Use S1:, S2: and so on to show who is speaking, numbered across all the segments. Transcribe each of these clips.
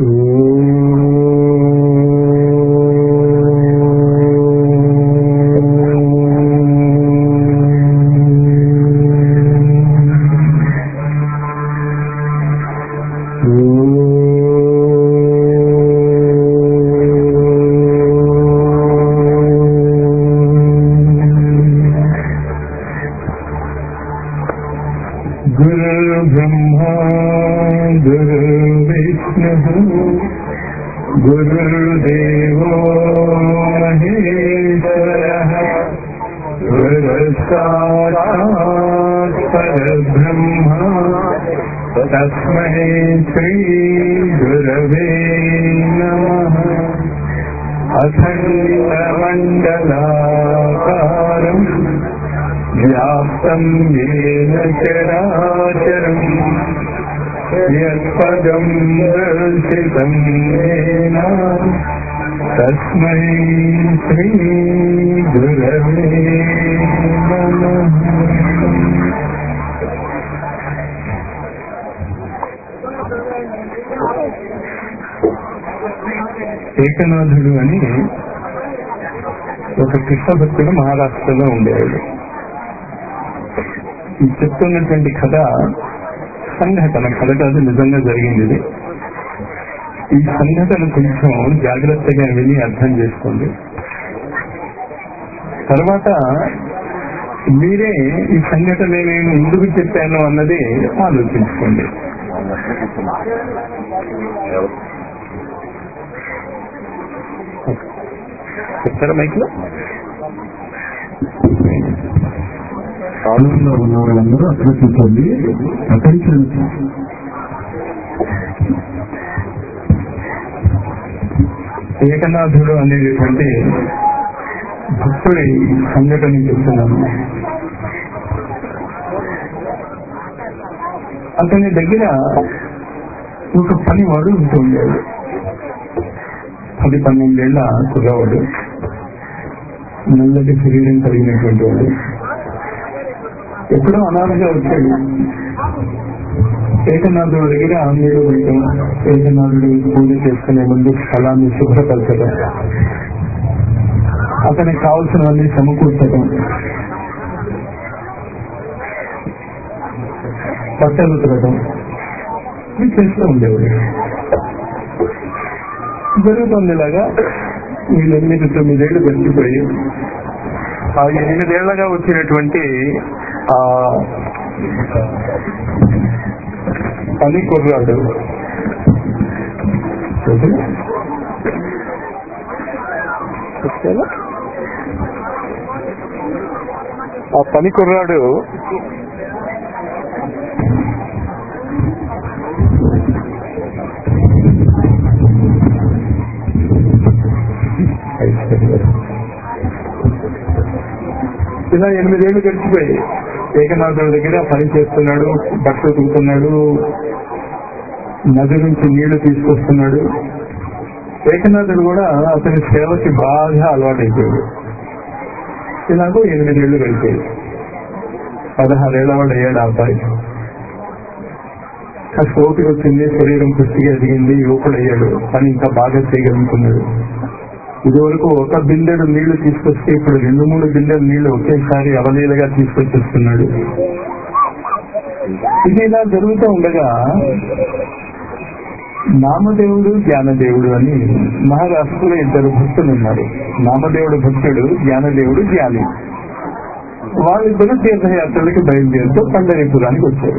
S1: गुरुर्ब्रह्मा गुरुर्विष्णुः गुरुर्देवो महेश्वरः गुरुसाक्षात् परब्रह्म तस्मै श्री गुरवे नमः। अखण्डमण्डलाकारम् व्याप्तं येन चराचरम् यत्पदं दर्शितं येन तस्मै श्री गुरवे नमः। ఏకనాథుడు అని ఒక కృష్ణ భక్తుడు మహారాష్ట్రలో ఉండేవాడు. ఈ చెప్తున్నటువంటి కథ సంఘటన కథ కాదు, నిజంగా జరిగింది ఇది. ఈ సంఘటన కొంచెం జాగ్రత్తగా విని అర్థం చేసుకోండి. తర్వాత మీరే ఈ సంఘటన నేను ఎందుకు చెప్పాను అన్నది ఆలోచించుకోండి. చెప్తారా మైక్ లో?
S2: ఆనందంలో ఉన్న వాళ్ళందరూ అక్కడ కూర్చోండి. అటెన్షన్.
S1: ఏకనాథుడు అనేటువంటి భక్తుడి సంఘటన చెప్తున్నాను. అతని దగ్గర ఒక పనివాడు ఉంటూ ఉండేవాడు. 10-12 ఏళ్ల కుర్రవాడు, నల్లటి శరీరం కలిగినటువంటి వాడు. ఎప్పుడో అనాథగా వచ్చాడు. ఏకనాథుడి దగ్గర నీరు పెట్టడం, ఏకనాథుడు పూజ చేసుకునే ముందు స్థలాన్ని శుభ్రపరచడం, అతనికి కావలసినవన్నీ సమకూర్చడం, బట్టలు ఉతకడం ఇవి చేస్తూ ఉండేవాడు. జరుగుతుందిలాగా వీళ్ళు 8-9 ఏళ్ళు గడిచిపోయి ఆ 8 ఏళ్లగా వచ్చినటువంటి ఆ పని కుర్రాడు ఇలా 8 ఏళ్ళు గడిచిపోయి ఏకనాథుడి దగ్గర పని చేస్తున్నాడు, బట్టలు ఉతుకుతున్నాడు, నది నుంచి నీళ్లు తీసుకొస్తున్నాడు. ఏకనాథుడు కూడా అతని సేవకి బాగా అలవాటైపోయాడు. ఇలాగో 8 ఏళ్ళు గడిపాయి. 16 ఏళ్ల వాడు అయ్యాడు ఆ అబ్బాయి. కాస్త ఓపిక వచ్చింది, శరీరం పుష్టిగా ఎదిగింది, యువకుడు అయ్యాడు. పని ఇంకా బాగా చేయగలుగుతున్నాడు. ఇదివరకు ఒక బిందెడు నీళ్లు తీసుకొస్తే ఇప్పుడు 2-3 బిందెలు నీళ్లు ఒకేసారి అవలీలగా తీసుకొచ్చేస్తున్నాడు. ఇది ఇలా జరుగుతూ ఉండగా నామదేవుడు, జ్ఞానదేవుడు అని మహారాష్ట్రలో 2 భక్తులు ఉన్నారు. నామదేవుడు భక్తుడు, జ్ఞానదేవుడు జ్ఞాని. వాళ్ళిద్దరూ తీర్థయాత్రలకి బయలుదేరుతూ పండరీపురానికి వచ్చారు.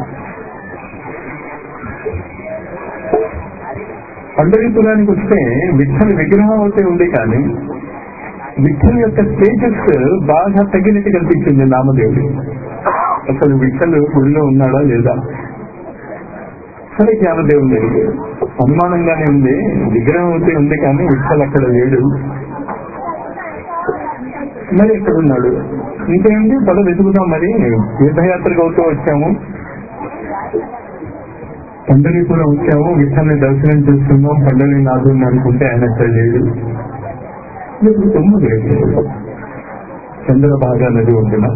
S1: పండరీపురానికి వస్తే విఠల విగ్రహం అయితే ఉంది, కానీ విఠల్ యొక్క తేజస్ బాగా తగ్గినట్టు కనిపించింది నామదేవుడు. అసలు విఠలు గుడిలో ఉన్నాడా లేదా? సరే, జ్ఞానదేవుడు అడిగాడు. అనుమానంగానే ఉంది, విగ్రహం అయితే ఉంది కానీ విఠల్ అక్కడ లేడు, మరి ఎక్కడున్నాడు? ఇంకేంటి పద వెతుకుదాం, మరి తీర్థయాత్రకు అవుతూ వచ్చాము, పండరీపురం వచ్చాము, విఠల్ని దర్శనం చేస్తున్నాం, పండరీనాథుడిని అనుకుంటే ఆయన అక్కడ లేడు. చంద్రభాగా నది ఒడ్డున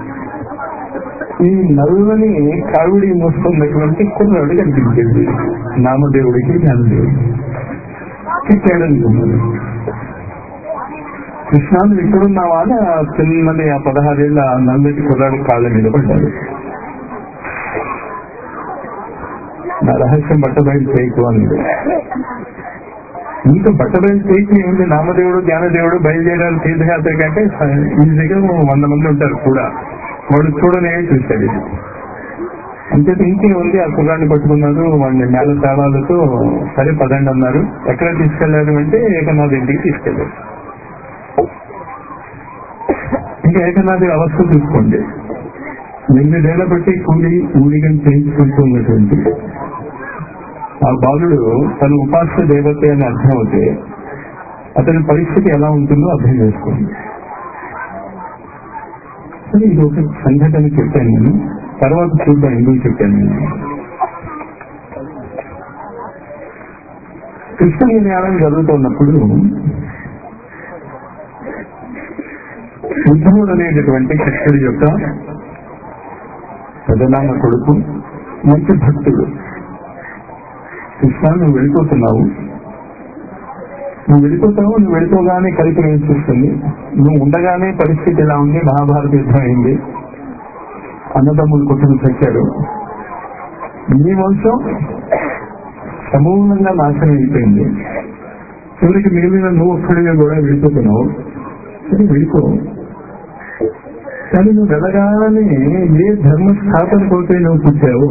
S1: ఈ నల్లని కావిడి మోస్తున్నటువంటి కుర్రాడు కనిపించేది నామదేవుడికి, జ్ఞానదేవుడికి. తిట్టాడనుకున్నాను. కృష్ణాన్ని ఇక్కడున్నావా అని ఆ చిన్నది ఆ 16 ఏళ్ళ నల్లటి కుర్రాడి కాళ్ళ మీద పడ్డాడు. నా రహస్యం బట్టబయలు చేయకు అన్నది. ఇంకా బట్టబయలు చేయకు ఏమిటి, నామదేవుడు జ్ఞానదేవుడు బయలుదేరాలి తీర్థయాత్ర కంటే ఈజీగా 100 మంది ఉంటారు కూడా. వాడు చూడనే చూశాడు ఇది. అంచేత ఇంకే ఉంది, ఆ కుర్రాన్ని పట్టుకున్నారు, వాడిని మేళ తాళాలతో సరే పదండి అన్నారు. ఎక్కడ తీసుకెళ్లారు అంటే ఏకనాథ్ ఇంటికి తీసుకెళ్లారు. ఇంకా ఏకనాథి అవస్థ చూసుకోండి. 8 ఏళ్ల బట్టి ఊడిగం చేయించుకుంటూ ఉన్నటువంటి ఆ బాలుడు తన ఉపాస్య దేవత అని అర్థం అవుతే అతని పరిస్థితి ఎలా ఉంటుందో అర్థం చేసుకోండి. సరే, ఇది ఒక సంఘటన చెప్పాను నేను, తర్వాత చూద్దాం ఎందుకు చెప్పాను నేను. కృష్ణ నిర్యాణం జరుగుతున్నప్పుడు ఉద్ధవుడు అనేటటువంటి కృష్ణుడి యొక్క పెదనాన్న కొడుకు, మంచి భక్తుడు. కృష్ణ, నువ్వు వెళ్ళిపోతున్నావు, నువ్వు వెళ్ళిపోగానే కలిపి చూస్తుంది, నువ్వు ఉండగానే పరిస్థితి ఎలా ఉంది, మహాభారత యుద్ధం అయింది, అన్నదమ్ములు కొట్టుకు చచ్చారు, నీ వంశం సమూలంగా నాశనం అయిపోయింది, చివరికి మిగిలిన నువ్వు ఒక్కడిగా కూడా వెళ్ళిపోతున్నావు. సరే వెళ్ళిపో, కానీ నువ్వు వెళ్ళగానే ఏ ధర్మ స్థాపన కొరకే నువ్వు పుట్టావు,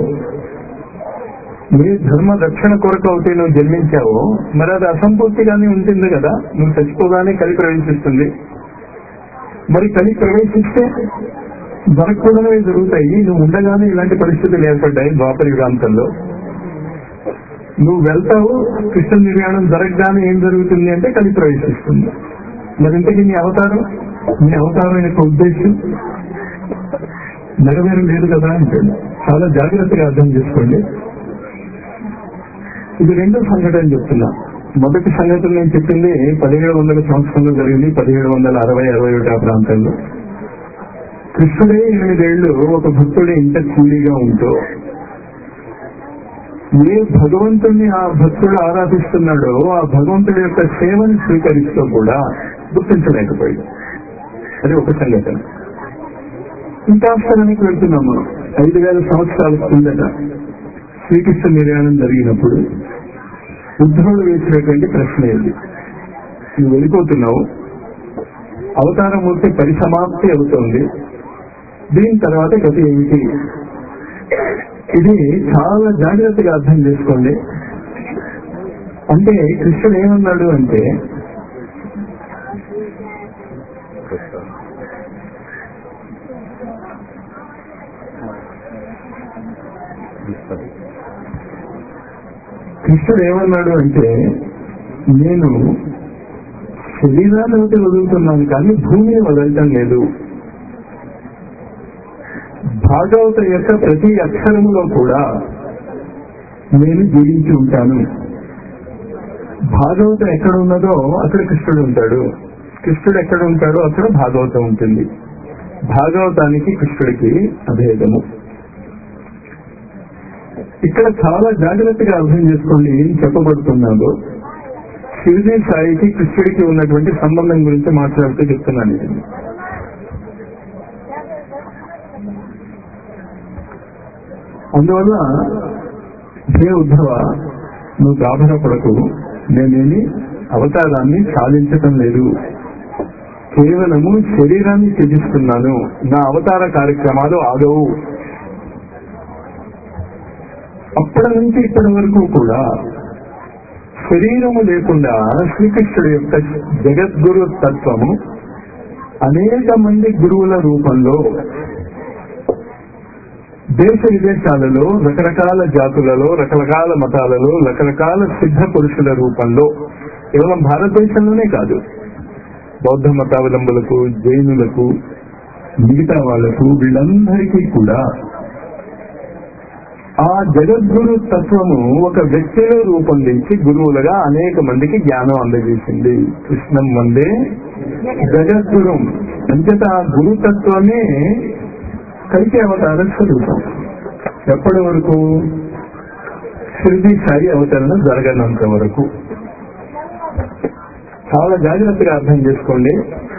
S1: ఏ ధర్మ రక్షణ కొరకు అయితే నువ్వు జన్మించావో మరి అది అసంపూర్తిగానే ఉంటుంది కదా. నువ్వు చచ్చిపోగానే కలి ప్రవేశిస్తుంది, మరి కలి ప్రవేశిస్తే జరగకూడనే జరుగుతాయి. నువ్వు ఉండగానే ఇలాంటి పరిస్థితులు ఏర్పడ్డాయి ద్వాపర యుగాంతంలో. నువ్వు వెళ్తావు, కృష్ణ నిర్యాణం జరగగానే ఏం జరుగుతుంది అంటే కలి ప్రవేశిస్తుంది. మరింతకి నీ అవతారం యొక్క ఉద్దేశం నెరవేరు లేదు కదా అంటాడు. చాలా జాగ్రత్తగా అర్థం చేసుకోండి. ఇది రెండో సంఘటన చెప్తున్నా. మొదటి సంఘటన నేను చెప్పింది 1700 సంవత్సరంలో జరిగింది, 1760-61 ఆ ప్రాంతంలో. కృష్ణుడే 8 ఏళ్లు ఒక భక్తుడి ఇంట కూలీగా ఉంటూ ఏ భగవంతుడిని ఆ భక్తుడు ఆరాధిస్తున్నాడో ఆ భగవంతుడి యొక్క సేవను స్వీకరిస్తూ కూడా గుర్తించలేకపోయాడు. అది ఒక సంఘటన. ఇంకా స్థలానికి వెళ్తున్నాం మనం. 5000 సంవత్సరాల కిందట శ్రీకృష్ణ నిర్యాణం జరిగినప్పుడు ఉద్ధవుడు వేసినటువంటి ప్రశ్న ఇది. నువ్వు వెళ్ళిపోతున్నావు, అవతారమూర్తి పరిసమాప్తి అవుతోంది, దీని తర్వాత గతి ఏమిటి? ఇది చాలా జాగ్రత్తగా అర్థం చేసుకోండి. అంటే కృష్ణుడు ఏమన్నాడు అంటే, నేను శరీరాన్ని వదులుతున్నాను కానీ భూమిని వదలటం లేదు. భాగవత యొక్క ప్రతి అక్షరములో కూడా నేను జీవించి ఉంటాను. భాగవతం ఎక్కడ ఉన్నదో అక్కడ కృష్ణుడు ఉంటాడు, కృష్ణుడు ఎక్కడ ఉంటాడో అక్కడ భాగవతం ఉంటుంది. భాగవతానికి కృష్ణుడికి అభేదము. ఇక్కడ చాలా జాగ్రత్తగా అర్థం చేసుకోండి ఏం చెప్పబడుతున్నాదో. శివజీ సాయికి కృష్ణుడికి ఉన్నటువంటి సంబంధం గురించి మాట్లాడుతూ చెప్తున్నాను. అందువల్ల హే ఉద్ధవ, నువ్వు గాభరపడకు, నేనేమి అవతారాన్ని సాధించటం లేదు, కేవలము శరీరాన్ని త్యజిస్తున్నాను, నా అవతార కార్యక్రమాలు ఆగవు. అప్పటి నుంచి ఇప్పటి వరకు కూడా శరీరము లేకుండా శ్రీకృష్ణుడి యొక్క జగద్గురు తత్వము అనేక మంది గురువుల రూపంలో దేశ విదేశాలలో రకరకాల జాతులలో రకరకాల మతాలలో రకరకాల సిద్ధ పురుషుల రూపంలో, కేవలం భారతదేశంలోనే కాదు, బౌద్ధ మతావలంబులకు, జైనులకు, మిగతా వాళ్లకు, వీళ్ళందరికీ కూడా ఆ జగద్గురు తత్వము ఒక వ్యక్తిలో రూపొందించి గురువులుగా అనేక మందికి జ్ఞానం అందజేసింది. కృష్ణం వందే జగద్గురుం. అంచేత ఆ గురుతత్వమే కలికి అవతార స్వరూపం. ఎప్పటి వరకు? షిరిడి సాయి అవతరణ జరగనంత వరకు. చాలా జాగ్రత్తగా అర్థం చేసుకోండి.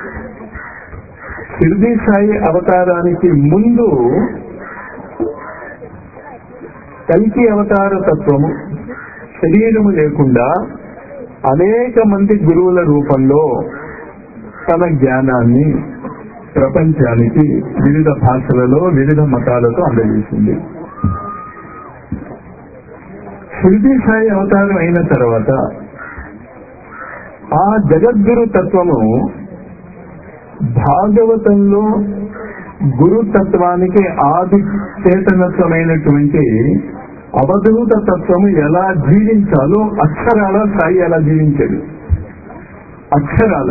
S1: షిర్డీ సాయి అవతారానికి ముందు కల్కి అవతార తత్వము శరీరము లేకుండా అనేక మంది గురువుల రూపంలో తన జ్ఞానాన్ని ప్రపంచానికి వివిధ భాషలలో వివిధ మతాలతో అందజేసింది. షిర్డీ సాయి అవతారం అయిన తర్వాత ఆ జగద్గురు తత్వము భాగవతంలో గురుతత్వానికి ఆది చేతనత్వమైనటువంటి అవధూత తత్వము ఎలా జీవించాలో అక్షరాల సాయి ఎలా జీవించాడు. అక్షరాల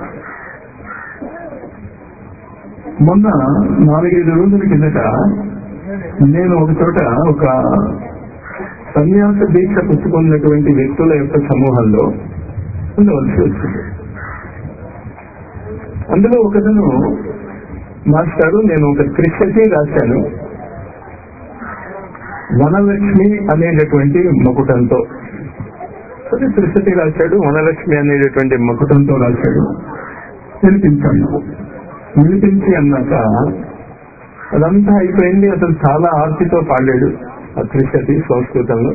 S1: మొన్న 4-5 రోజుల కిందట నేను ఒక చోట ఒక సన్యాస దీక్ష పుచ్చుకున్నటువంటి వ్యక్తుల యొక్క సమూహంలో ఉండవలసి వచ్చింది. అందులో ఒకతను మాస్టారు, నేను ఒక త్రిశతి రాశాను, వనలక్ష్మి అనేటటువంటి మకుటంతో. సరే, త్రిశతి రాశాడు, వనలక్ష్మి అనేటటువంటి మకుటంతో రాశాడు. వినిపించి అన్నాక అదంతా అయిపోయింది. అతను చాలా ఆర్తితో పాడాడు ఆ త్రిశతి సంస్కృతంలో.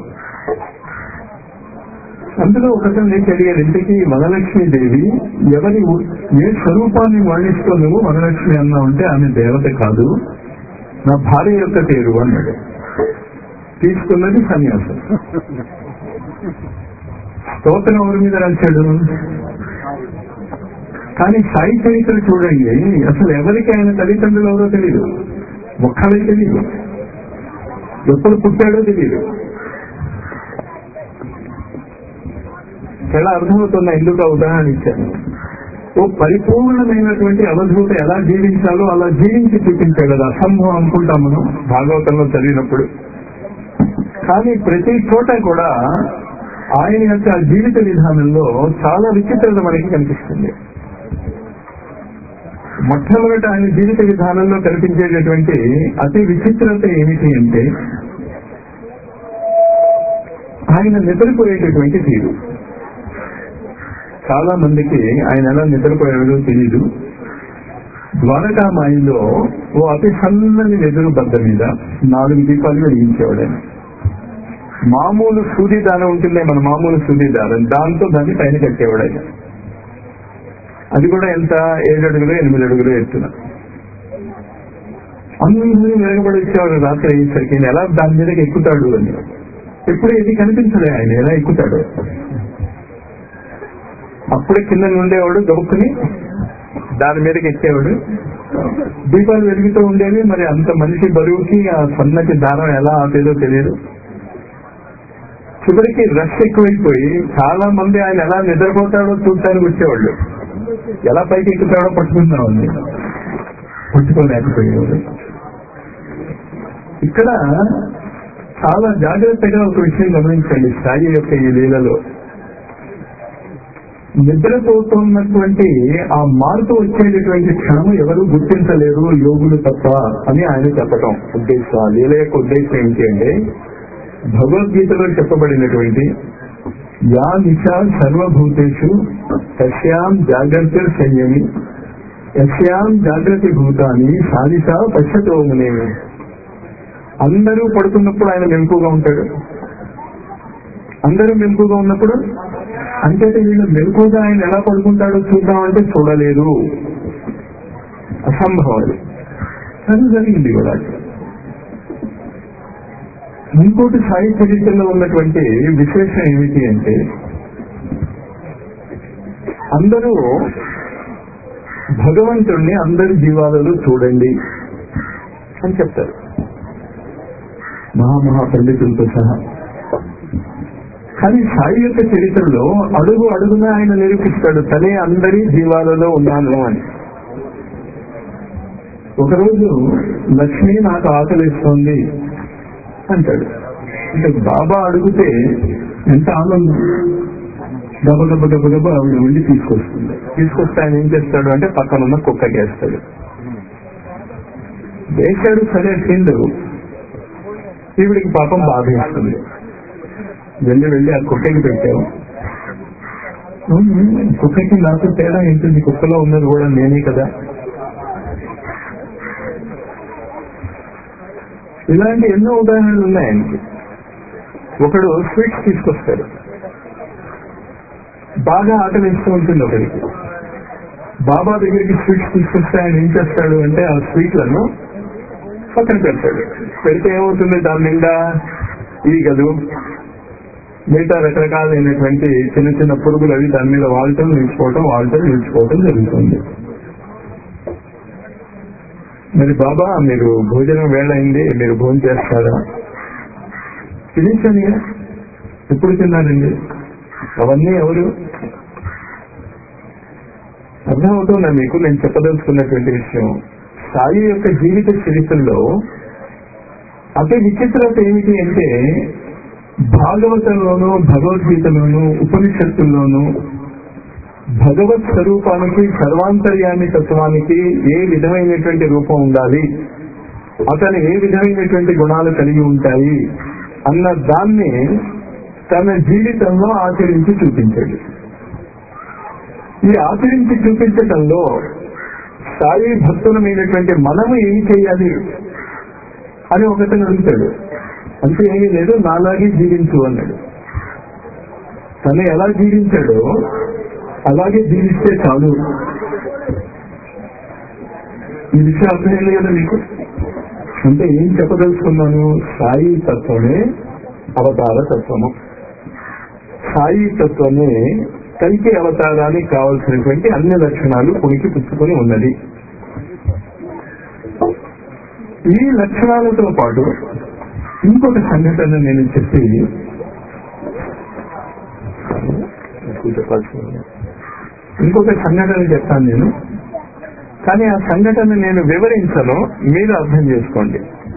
S1: అందులో ఒకతను నేను అడిగాడు, ఇంతకీ వనలక్ష్మీదేవి ఎవరి ఏ స్వరూపాన్ని వర్ణిస్తూ నువ్వు వనలక్ష్మి అన్నా ఉంటే ఆమె దేవత కాదు, నా భార్య యొక్క పేరు అన్నాడు. తీసుకున్నది సన్యాసం. స్తోత్రం ఎవరి మీద రాశాడు? కానీ సాయి చరిత్ర చూడండి, అసలు ఎవరికి ఆయన తల్లిదండ్రులు ఎవరో తెలియదు, ఒక్కడే తెలియదు, ఎప్పుడు పుట్టాడో తెలియదు. చాలా అర్థమవుతున్నా ఎందుకు ఆ ఉదాహరణ ఇచ్చాను. ఓ పరిపూర్ణమైనటువంటి అవధూత ఎలా జీవించాలో అలా జీవించి చూపించాడు. అది అసంభవం అనుకుంటాం మనం భాగవతంలో చదివినప్పుడు. కానీ ప్రతి చోట కూడా ఆయన యొక్క జీవిత విధానంలో చాలా విచిత్రత మనకి కనిపిస్తుంది. మొట్టమొదట ఆయన జీవిత విధానంలో కనిపించేటటువంటి అతి విచిత్రత ఏమిటి అంటే ఆయన నిద్రపోయేటటువంటి తీరు. చాలా మందికి ఆయన ఎలా నిద్రపోయాడో తెలీదు. ద్వారకామాయిలో ఓ అతి సన్నని వెదురు బద్ద మీద 4 దీపాలు వెలిగించేవాడు ఆయన. మామూలు సూర్యదానం ఉంటుందే, మన మామూలు సూర్యదానం, దాంతో దాన్ని పైన కట్టేవాడు ఆయన. అది కూడా ఎంత 7 అడుగులు 8 అడుగులు ఎత్తున. అందరూ వెనకబడి వచ్చేవాడు రాత్రి అయ్యేసరికి ఎలా దాని మీదకి ఎక్కుతాడు అని. ఎప్పుడు ఏది కనిపించలే ఆయన ఎలా ఎక్కుతాడు. అప్పుడే కింద ఉండేవాడు, గబుక్కుని దాని మీదకి ఎక్కేవాడు. దీపాలు వెలుగుతూ ఉండేవి. మరి అంత మనిషి బరువుకి ఆ సన్నటి దారం ఎలా ఆపేదో తెలియదు. చివరికి రష్ ఎక్కువైపోయి చాలా మంది ఆయన ఎలా నిద్రపోతాడో చూడటానికి వచ్చేవాళ్ళు. ఎలా పైకి ఎక్కుతాడో పట్టుకుందామని పట్టుకోలేకపోయేవాడు. ఇక్కడ చాలా జాగ్రత్తగా ఒక విషయం గమనించండి. సాయి యొక్క ఈ లీలలో నిద్రపోతున్నటువంటి ఆ మార్పు వచ్చేటటువంటి క్షణం ఎవరు గుర్తించలేరు, యోగులు తప్ప అని ఆయన చెప్పటం ఉద్దేశం. ఆ లీల యొక్క ఉద్దేశం ఏంటి అంటే భగవద్గీతలో చెప్పబడినటువంటి యా నిశా సర్వభూతేషు తస్యాం జాగ్రత్త సంయమి యస్యాం జాగ్రత్త భూతాన్ని సాధిసా పశ్యతోమునేమి. అందరూ పడుతున్నప్పుడు ఆయన మెలకుగా ఉంటాడు. అందరూ మెలకుగా ఉన్నప్పుడు అంటే వీళ్ళు మెలకుగా ఆయన ఎలా పడుకుంటాడో చూద్దామంటే చూడలేదు, అసంభవం. అది జరిగింది కూడా. ఇంకోటి సాయి చరిత్రలో ఉన్నటువంటి విశేషం ఏమిటి అంటే అందరూ భగవంతుణ్ణి అందరి జీవాలలో చూడండి అని చెప్తారు మహామహా పండితులతో సహా. కానీ సాయి యొక్క చరిత్రలో అడుగు అడుగున ఆయన నిరూపిస్తాడు తనే అందరి జీవాలలో ఉన్నాను అని. ఒకరోజు లక్ష్మి నాకు ఆకలిస్తోంది అంటాడు. అంటే బాబా అడిగితే ఎంత ఆనందం. గబగబ గబగబ ఆవిడ ఉండి తీసుకొస్తుంది. తీసుకొస్తే ఆయన ఏం చేస్తాడు అంటే పక్కనున్న కుక్కకి వేస్తాడు. వేశాడు, సరే తిండు. ఈవిడికి పాపం బాధ వేస్తుంది. వెళ్ళి ఆ కుక్కకి పెట్టావు. కుక్కకి నాకు తేడా ఏంటుంది? కుక్కలో ఉన్నది కూడా నేనే కదా. ఇలాంటి ఎన్నో ఉదాహరణలు ఉన్నాయి ఆయనకి. ఒకడు స్వీట్స్ తీసుకొస్తాడు, బాగా ఆకలి ఇస్తూ ఉంటుంది ఒకరికి. బాబా దగ్గరికి స్వీట్స్ తీసుకొస్తే ఆయన ఏం చేస్తాడు అంటే ఆ స్వీట్లను పక్కన పెడతాడు. పెడితే ఏమవుతుంది, దాని నిండా ఈగలు మిగతా రకరకాలైనటువంటి చిన్న చిన్న పురుగులు అవి దాని మీద వాళ్తూ నిలిచిపోవటం జరుగుతుంది. మరి బాబా మీరు భోజనం వేళ అయింది, మీరు భోజనం చేస్తారా? తినేసాను. ఎప్పుడు తిన్నారండి? అవన్నీ ఎవరు? అర్థమవుతుందా మీకు నేను చెప్పదలుచుకున్నటువంటి విషయం? సాయి యొక్క జీవిత చరిత్రలో అతి విచిత్రత ఏమిటి అంటే భాగవతంలోనూ భగవద్గీతలోనూ ఉపనిషత్తుల్లోనూ భగవత్ స్వరూపానికి సర్వాంతర్యామి తత్వానికి ఏ విధమైనటువంటి రూపం ఉండాలి, అతను ఏ విధమైనటువంటి గుణాలు కలిగి ఉంటాయి అన్న దాన్ని తన జీవితంలో ఆచరించి చూపించాడు. ఈ ఆచరించి చూపించటంలో సాయి భక్తులమైనటువంటి మనము ఏం చేయాలి అని ఒకతను అడుగుతాడు. అంటే ఏమీ లేదు, నాలాగే జీవించు అన్నాడు. తను ఎలా జీవించాడో అలాగే జీవిస్తే చాలు. ఈ విషయం అర్థమైంది కదా మీకు? అంటే ఏం చెప్పదలుచుకున్నాను? సాయి తత్వమే అవతార తత్వము. సాయి తత్వమే కల్కి అవతారానికి కావలసినటువంటి అన్ని లక్షణాలు పుణికి పుచ్చుకొని ఉన్నది. ఈ లక్షణాలతో పాటు ఇంకొక సంఘటన నేను చెప్పి ఇంకొక సంఘటన చెప్తాను నేను. కానీ ఆ సంఘటన నేను వివరించను, మీరు అర్థం చేసుకోండి.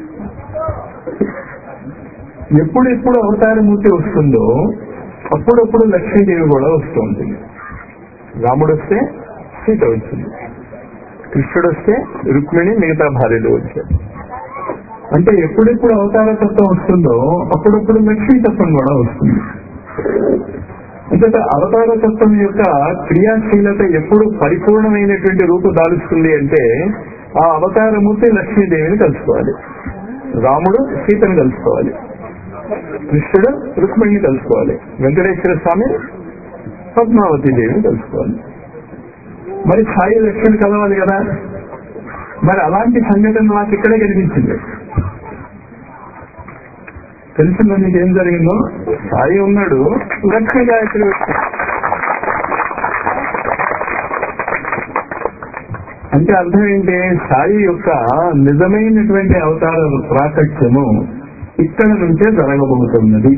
S1: ఎప్పుడెప్పుడు అవతారమూర్తి వస్తుందో అప్పుడప్పుడు లక్ష్మీదేవి కూడా వస్తూ ఉంటుంది. రాముడు వస్తే సీత వచ్చింది, కృష్ణుడు వస్తే రుక్మిణి, మిగతా భార్యలు వచ్చారు. అంటే ఎప్పుడెప్పుడు అవతార తత్వం వస్తుందో అప్పుడప్పుడు లక్ష్మీ తత్వం కూడా వస్తుంది. అంటే అవతార తత్వం యొక్క క్రియాశీలత ఎప్పుడు పరిపూర్ణమైనటువంటి రూపు దాలుస్తుంది అంటే ఆ అవతారమూర్తి లక్ష్మీదేవిని కలుసుకోవాలి, రాముడు సీతను కలుసుకోవాలి, కృష్ణుడు రుక్మిణిని కలుసుకోవాలి, వెంకటేశ్వర స్వామి పద్మావతి దేవిని కలుసుకోవాలి. మరి సాయి లక్ష్మణుడు కలవాలి కదా. మరి అలాంటి సంఘటన నాకు ఇక్కడే కనిపించింది. తెలిసిందో మీకు ఏం జరిగిందో? సాయి ఉన్నాడు, లక్ష్మీ గాయత్రి వచ్చింది. అంటే అర్థం ఏంటి? సాయి యొక్క నిజమైనటువంటి అవతార ప్రాకట్యము ఇక్కడ నుంచే జరగబోతున్నది.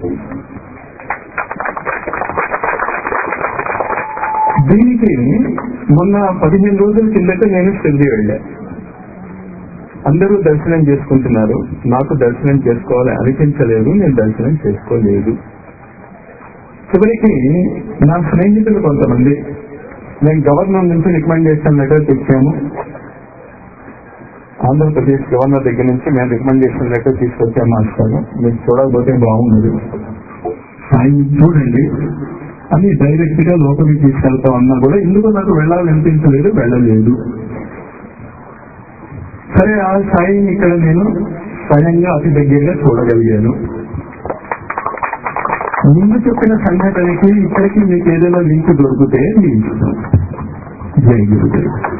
S1: దీనికి మొన్న 15 రోజుల కిందట నేను షిర్డీ వెళ్ళా. అందరూ దర్శనం చేసుకుంటున్నారు, నాకు దర్శనం చేసుకోవాలి అనిపించలేదు, నేను దర్శనం చేసుకోలేదు. చివరికి నా స్నేహితులు కొంతమంది, నేను గవర్నర్ నుంచి రికమెండేషన్ లెటర్ తెచ్చాము, ఆంధ్రప్రదేశ్ గవర్నర్ దగ్గర నుంచి మేము రికమెండేషన్ లెటర్ తీసుకొచ్చాము, మాస్టారు మీరు చూడకపోతే బాగుండదు, సాయి చూడండి అని డైరెక్ట్ గా లోపలికి తీసుకెళ్తాం అన్నా కూడా ఎందుకు నాకు వెళ్ళాలనిపించలేదు, వెళ్ళలేదు. సరే ఆ సాయిని ఇక్కడ నేను స్వయంగా అతి దగ్గరగా చూడగలిగాను. ముందు చెప్పిన సంఘటనకి ఇక్కడికి మీకు ఏదైనా లింక్ దొరికితే మీ ఇష్టం. జై గురుదేవ్.